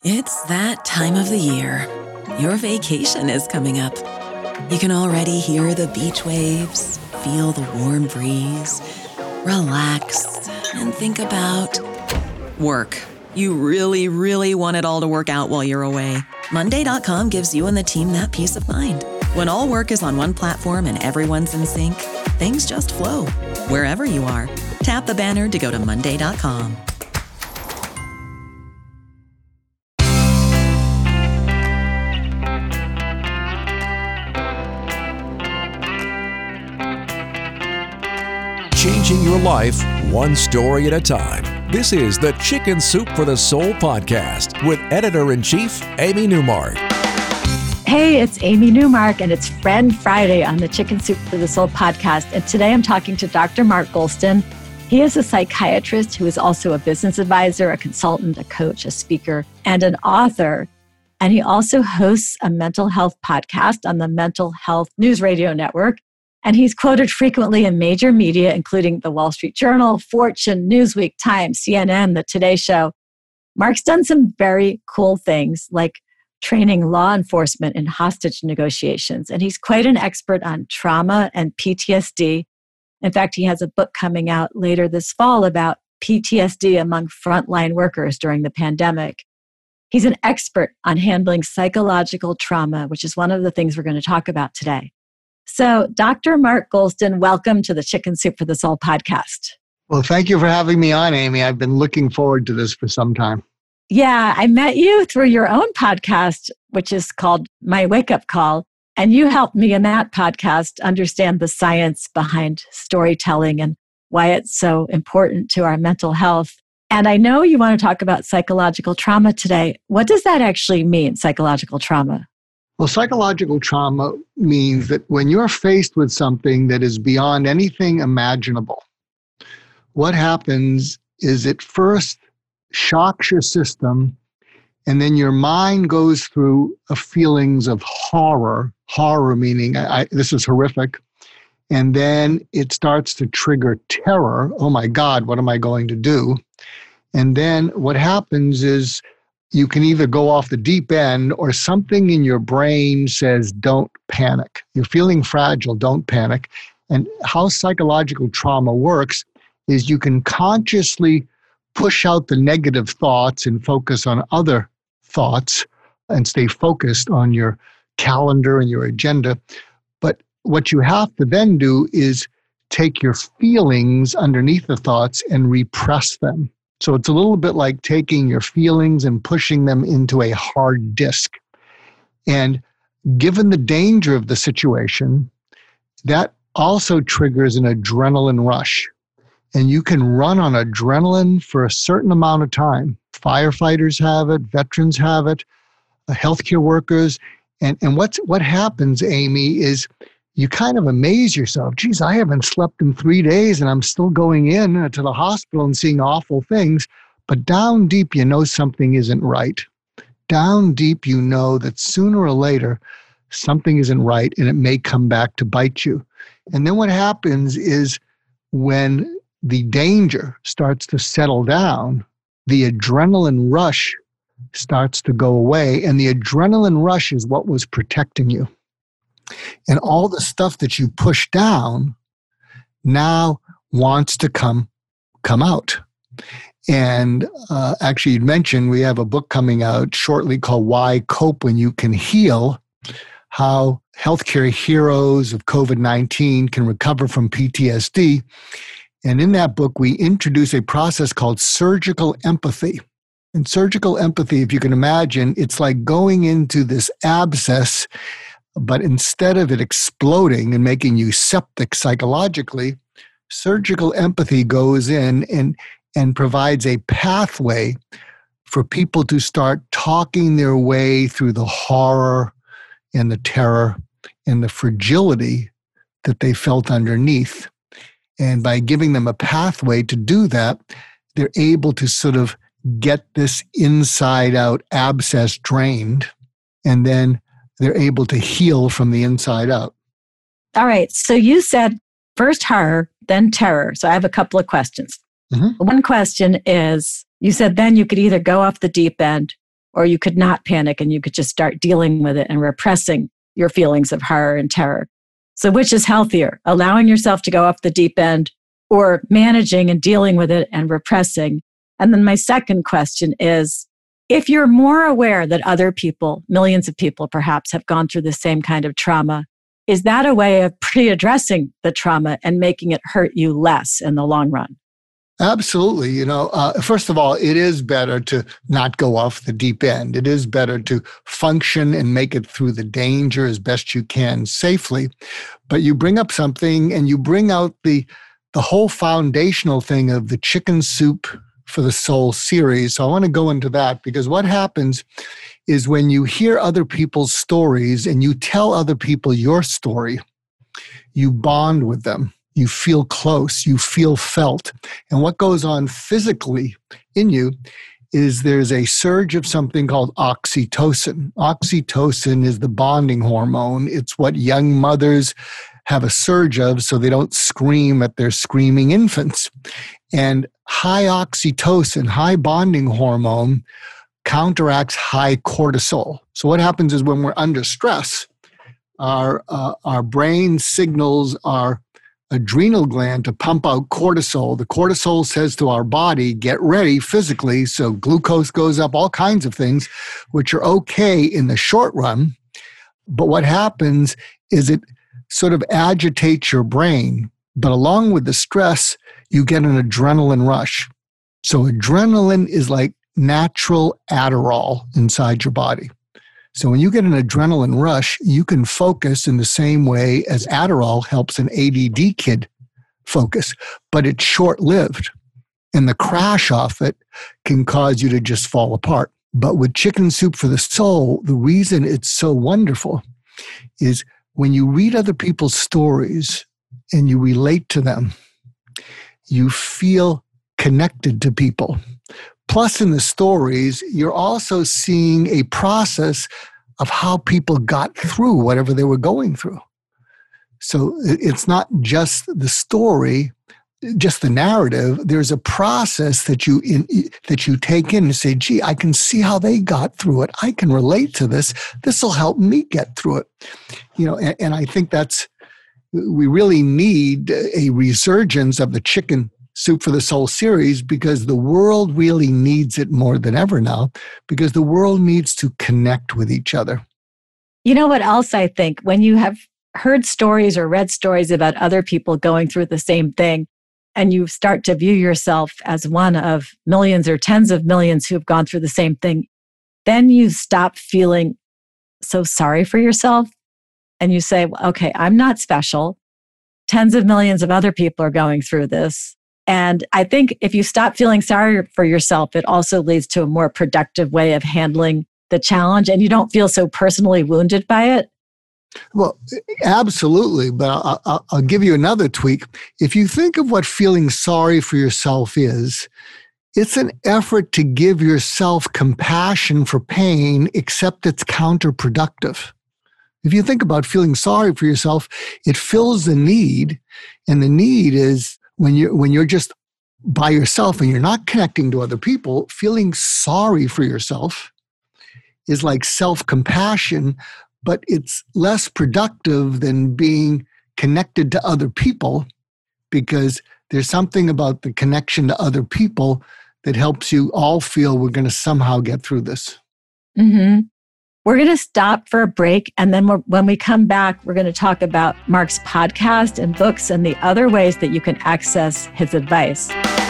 It's that time of the year. Your vacation is coming up. You can already hear the beach waves, feel the warm breeze, relax, and think about work. You really, really want it all to work out while you're away. Monday.com gives you and the team that peace of mind. When all work is on one platform and everyone's in sync, things just flow. Wherever you are, tap the banner to go to Monday.com. Changing your life one story at a time. This is the Chicken Soup for the Soul podcast with Editor-in-Chief Amy Newmark. Hey, it's Amy Newmark, and it's Friend Friday on the Chicken Soup for the Soul podcast. And today I'm talking to Dr. Mark Goulston. He is a psychiatrist who is also a business advisor, a consultant, a coach, a speaker, and an author. And he also hosts a mental health podcast on the Mental Health News Radio Network. And he's quoted frequently in major media, including the Wall Street Journal, Fortune, Newsweek, Time, CNN, The Today Show. Mark's done some very cool things, like training law enforcement in hostage negotiations. And he's quite an expert on trauma and PTSD. In fact, he has a book coming out later this fall about PTSD among frontline workers during the pandemic. He's an expert on handling psychological trauma, which is one of the things we're going to talk about today. So, Dr. Mark Goulston, welcome to the Chicken Soup for the Soul podcast. Well, thank you for having me on, Amy. I've been looking forward to this for some time. Yeah, I met you through your own podcast, which is called My Wake Up Call. And you helped me in that podcast understand the science behind storytelling and why it's so important to our mental health. And I know you want to talk about psychological trauma today. What does that actually mean, psychological trauma? Well, psychological trauma means that when you're faced with something that is beyond anything imaginable, what happens is it first shocks your system, and then your mind goes through feelings of horror meaning, this is horrific, and then it starts to trigger terror. Oh my God, what am I going to do? And then what happens is you can either go off the deep end or something in your brain says, don't panic. You're feeling fragile, don't panic. And how psychological trauma works is you can consciously push out the negative thoughts and focus on other thoughts and stay focused on your calendar and your agenda. But what you have to then do is take your feelings underneath the thoughts and repress them. So it's a little bit like taking your feelings and pushing them into a hard disk. And given the danger of the situation, that also triggers an adrenaline rush. And you can run on adrenaline for a certain amount of time. Firefighters have it, veterans have it, healthcare workers. And what happens, Amy, is you kind of amaze yourself. Geez, I haven't slept in 3 days and I'm still going in to the hospital and seeing awful things. But down deep, you know something isn't right. Down deep, you know that sooner or later, something isn't right and it may come back to bite you. And then what happens is when the danger starts to settle down, the adrenaline rush starts to go away. And the adrenaline rush is what was protecting you. And all the stuff that you push down now wants to come out. And actually, you'd mentioned we have a book coming out shortly called Why Cope When You Can Heal, how healthcare heroes of COVID-19 can recover from PTSD. And in that book, we introduce a process called surgical empathy. And surgical empathy, if you can imagine, it's like going into this abscess, but instead of it exploding and making you septic psychologically, surgical empathy goes in and provides a pathway for people to start talking their way through the horror and the terror and the fragility that they felt underneath. And by giving them a pathway to do that, they're able to sort of get this inside out abscess drained, and then they're able to heal from the inside out. All right. So you said first horror, then terror. So I have a couple of questions. Mm-hmm. One question is, you said then you could either go off the deep end or you could not panic and you could just start dealing with it and repressing your feelings of horror and terror. So which is healthier, allowing yourself to go off the deep end or managing and dealing with it and repressing? And then my second question is, if you're more aware that other people, millions of people perhaps, have gone through the same kind of trauma, is that a way of pre-addressing the trauma and making it hurt you less in the long run? Absolutely. First of all, it is better to not go off the deep end. It is better to function and make it through the danger as best you can safely. But you bring up something and you bring out the whole foundational thing of the Chicken Soup for the Soul series. So I want to go into that, because what happens is when you hear other people's stories and you tell other people your story, you bond with them. You feel close, you feel felt. And what goes on physically in you is there's a surge of something called oxytocin. Oxytocin is the bonding hormone. It's what young mothers have a surge of so they don't scream at their screaming infants. And high oxytocin, high bonding hormone, counteracts high cortisol. So what happens is when we're under stress, our brain signals our adrenal gland to pump out cortisol. The cortisol says to our body, get ready physically. So glucose goes up, all kinds of things, which are okay in the short run. But what happens is it sort of agitates your brain. But along with the stress, you get an adrenaline rush. So adrenaline is like natural Adderall inside your body. So when you get an adrenaline rush, you can focus in the same way as Adderall helps an ADD kid focus, but it's short-lived. And the crash off it can cause you to just fall apart. But with Chicken Soup for the Soul, the reason it's so wonderful is when you read other people's stories and you relate to them, you feel connected to people. Plus, in the stories, you're also seeing a process of how people got through whatever they were going through. So it's not just the story, just the narrative. There's a process that you take in and say, gee, I can see how they got through it. I can relate to this. This will help me get through it. And I think we really need a resurgence of the Chicken Soup for the Soul series, because the world really needs it more than ever now, because the world needs to connect with each other. You know what else I think? When you have heard stories or read stories about other people going through the same thing, and you start to view yourself as one of millions or tens of millions who have gone through the same thing, then you stop feeling so sorry for yourself. And you say, okay, I'm not special. Tens of millions of other people are going through this. And I think if you stop feeling sorry for yourself, it also leads to a more productive way of handling the challenge, and you don't feel so personally wounded by it. Well, absolutely. But I'll give you another tweak. If you think of what feeling sorry for yourself is, it's an effort to give yourself compassion for pain, except it's counterproductive. If you think about feeling sorry for yourself, it fills the need, and the need is when you're just by yourself and you're not connecting to other people. Feeling sorry for yourself is like self-compassion, but it's less productive than being connected to other people, because there's something about the connection to other people that helps you all feel we're going to somehow get through this. Mm-hmm. We're going to stop for a break, and then when we come back, we're going to talk about Mark's podcast and books and the other ways that you can access his advice.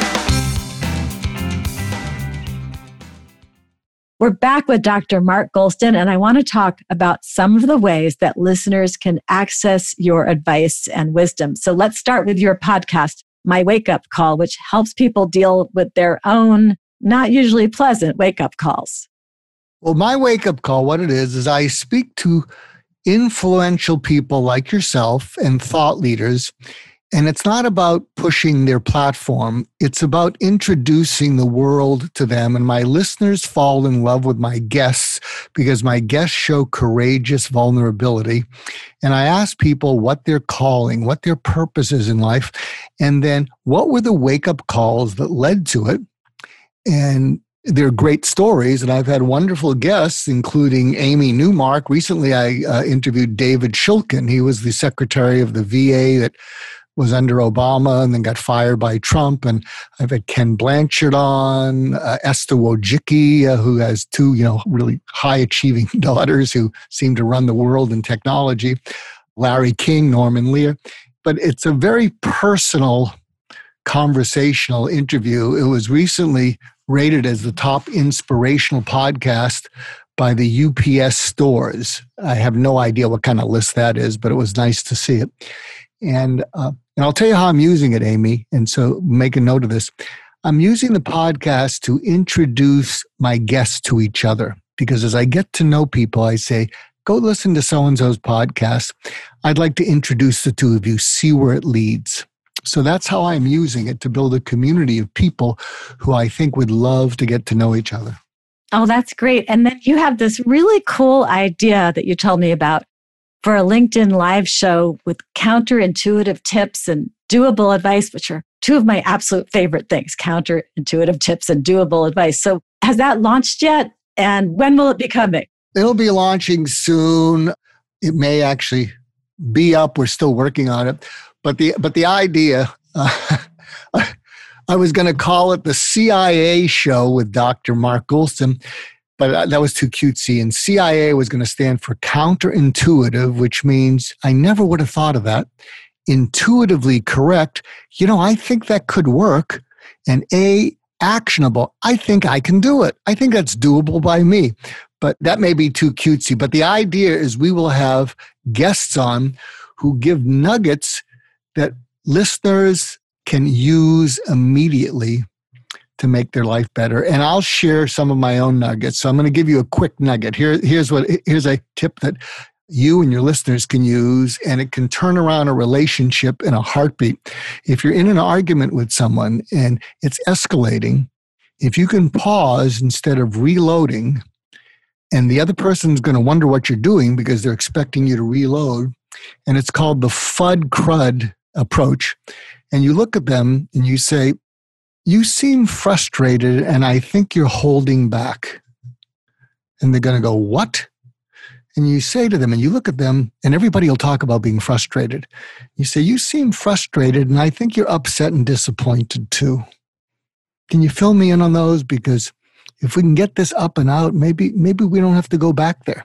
We're back with Dr. Mark Goulston, and I want to talk about some of the ways that listeners can access your advice and wisdom. So let's start with your podcast, My Wake Up Call, which helps people deal with their own not usually pleasant wake-up calls. Well, my wake-up call, what it is I speak to influential people like yourself and thought leaders, and it's not about pushing their platform. It's about introducing the world to them, and my listeners fall in love with my guests because my guests show courageous vulnerability, and I ask people what their calling, what their purpose is in life, and then what were the wake-up calls that led to it, and they're great stories, and I've had wonderful guests, including Amy Newmark. Recently, I interviewed David Shulkin. He was the secretary of the VA that was under Obama and then got fired by Trump. And I've had Ken Blanchard on, Esther Wojcicki, who has two, really high-achieving daughters who seem to run the world in technology, Larry King, Norman Lear. But it's a very personal, conversational interview. It was recently rated as the top inspirational podcast by the UPS stores. I have no idea what kind of list that is, but it was nice to see it. And I'll tell you how I'm using it, Amy. And so make a note of this. I'm using the podcast to introduce my guests to each other, because as I get to know people, I say, go listen to so-and-so's podcast. I'd like to introduce the two of you, see where it leads. So that's how I'm using it, to build a community of people who I think would love to get to know each other. Oh, that's great. And then you have this really cool idea that you told me about for a LinkedIn live show with counterintuitive tips and doable advice, which are two of my absolute favorite things, counterintuitive tips and doable advice. So has that launched yet? And when will it be coming? It'll be launching soon. It may actually be up. We're still working on it. But the idea, I was going to call it the CIA show with Dr. Mark Goulston, but that was too cutesy. And CIA was going to stand for counterintuitive, which means I never would have thought of that. Intuitively correct. I think that could work. And actionable. I think I can do it. I think that's doable by me. But that may be too cutesy. But the idea is we will have guests on who give nuggets that listeners can use immediately to make their life better. And I'll share some of my own nuggets. So I'm going to give you a quick nugget. Here's a tip that you and your listeners can use, and it can turn around a relationship in a heartbeat. If you're in an argument with someone and it's escalating, if you can pause instead of reloading, and the other person's going to wonder what you're doing because they're expecting you to reload, and it's called the FUD-CRUD approach. And you look at them and you say, you seem frustrated and I think you're holding back. And they're going to go, what? And you say to them, and you look at them, and everybody will talk about being frustrated. You say, you seem frustrated and I think you're upset and disappointed too. Can you fill me in on those? Because if we can get this up and out, maybe we don't have to go back there.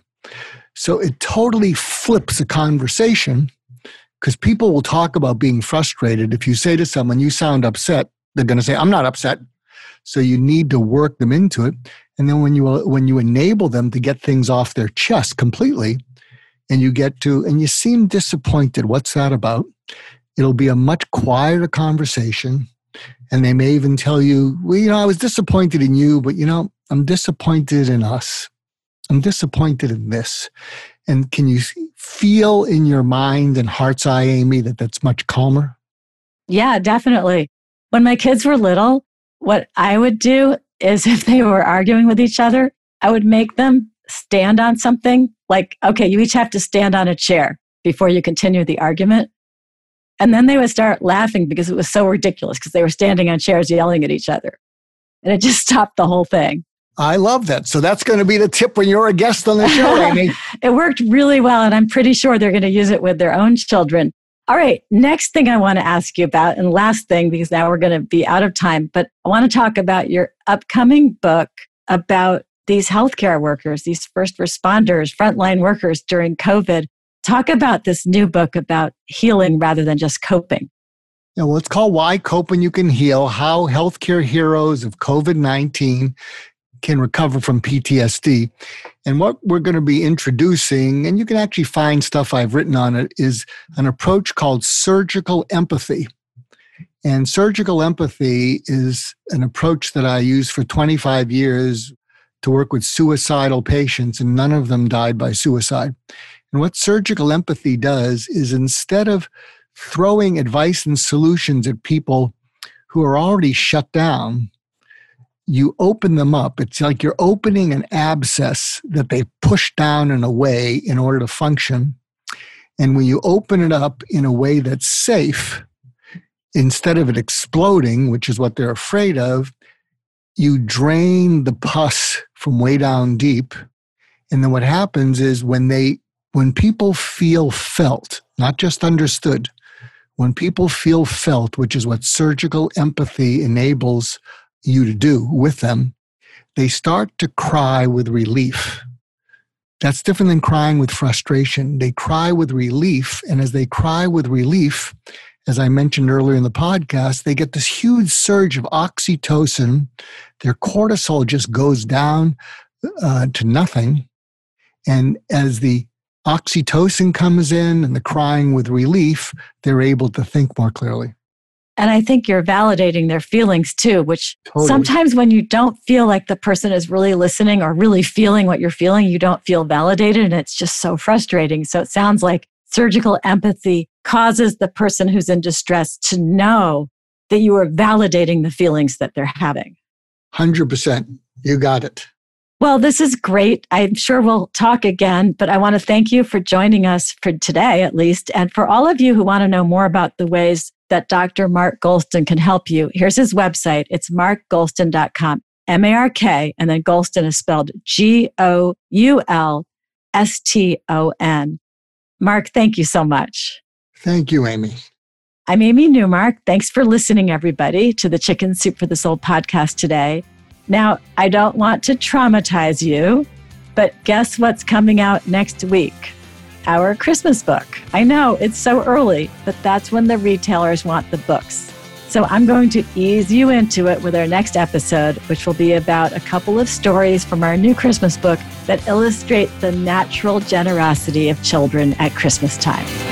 So it totally flips the conversation, because people will talk about being frustrated. If you say to someone, you sound upset, they're going to say, I'm not upset. So you need to work them into it. And then when you enable them to get things off their chest completely, and you seem disappointed, what's that about? It'll be a much quieter conversation. And they may even tell you, well, I was disappointed in you, but I'm disappointed in us. I'm disappointed in this. And can you feel in your mind and heart's eye, Amy, that that's much calmer? Yeah, definitely. When my kids were little, what I would do is if they were arguing with each other, I would make them stand on something. Like, okay, you each have to stand on a chair before you continue the argument. And then they would start laughing because it was so ridiculous, because they were standing on chairs yelling at each other. And it just stopped the whole thing. I love that. So that's going to be the tip when you're a guest on the show, Amy. It worked really well, and I'm pretty sure they're going to use it with their own children. All right, next thing I want to ask you about, and last thing, because now we're going to be out of time, but I want to talk about your upcoming book about these healthcare workers, these first responders, frontline workers during COVID. Talk about this new book about healing rather than just coping. Yeah, well, it's called Why Cope When You Can Heal, How Healthcare Heroes of COVID-19 Can Recover from PTSD. And what we're going to be introducing, and you can actually find stuff I've written on it, is an approach called surgical empathy. And surgical empathy is an approach that I used for 25 years to work with suicidal patients, and none of them died by suicide. And what surgical empathy does is, instead of throwing advice and solutions at people who are already shut down, you open them up. It's like you're opening an abscess that they push down in a way in order to function. And when you open it up in a way that's safe, instead of it exploding, which is what they're afraid of, you drain the pus from way down deep. And then what happens is when people feel felt, not just understood, when people feel felt, which is what surgical empathy enables you to do with them, they start to cry with relief. That's different than crying with frustration. They cry with relief. And as they cry with relief, as I mentioned earlier in the podcast, they get this huge surge of oxytocin. Their cortisol just goes down to nothing. And as the oxytocin comes in and the crying with relief, they're able to think more clearly. And I think you're validating their feelings too, which Totally. Sometimes when you don't feel like the person is really listening or really feeling what you're feeling, you don't feel validated, and it's just so frustrating. So it sounds like surgical empathy causes the person who's in distress to know that you are validating the feelings that they're having. 100%. You got it. Well, this is great. I'm sure we'll talk again, but I want to thank you for joining us for today, at least. And for all of you who want to know more about the ways that Dr. Mark Goulston can help you, here's his website. It's markgoulston.com, M-A-R-K, and then Goulston is spelled G-O-U-L-S-T-O-N. Mark, thank you so much. Thank you, Amy. I'm Amy Newmark. Thanks for listening, everybody, to the Chicken Soup for the Soul podcast today. Now, I don't want to traumatize you, but guess what's coming out next week? Our Christmas book. I know it's so early, but that's when the retailers want the books. So I'm going to ease you into it with our next episode, which will be about a couple of stories from our new Christmas book that illustrate the natural generosity of children at Christmas time.